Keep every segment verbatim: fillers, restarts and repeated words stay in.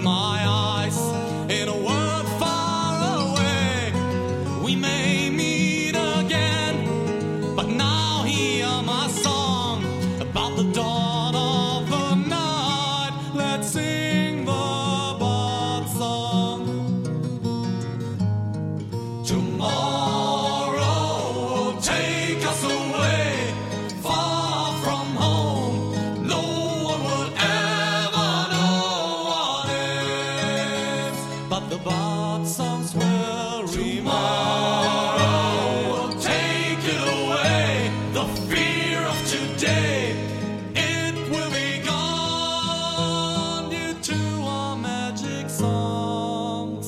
my eyes in a world far away. We may meet again, but now hear my song about the dawn of the night. Let's sing the bird song. Tomorrow will take us away, far from home. No one will ever know what is, but the bird songs will remind. Tomorrow will take it away, the fear of today. It will be gone due to our magic songs.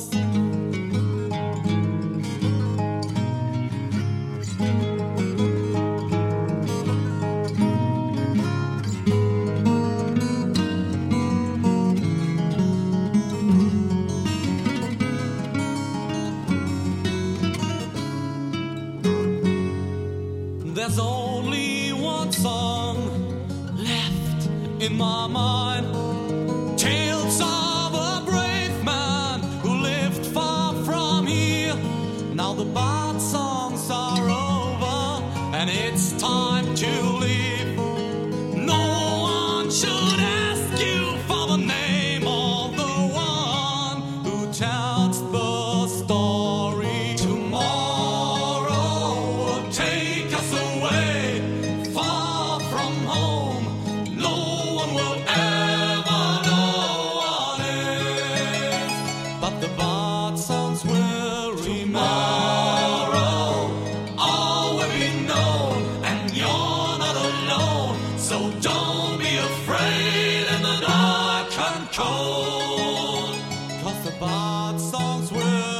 There's only one song left in my mind. Tales of a brave man who lived far from here. Now the bird songs are over and it's time to leave. No one should ask you for the name of the one who tells the story. Tomorrow will take us away, far from home. No one will ever know what is, but the bird songs will remind. Tomorrow all will be known, and you're not alone. So don't be afraid in the dark and cold, 'cause the bird songs will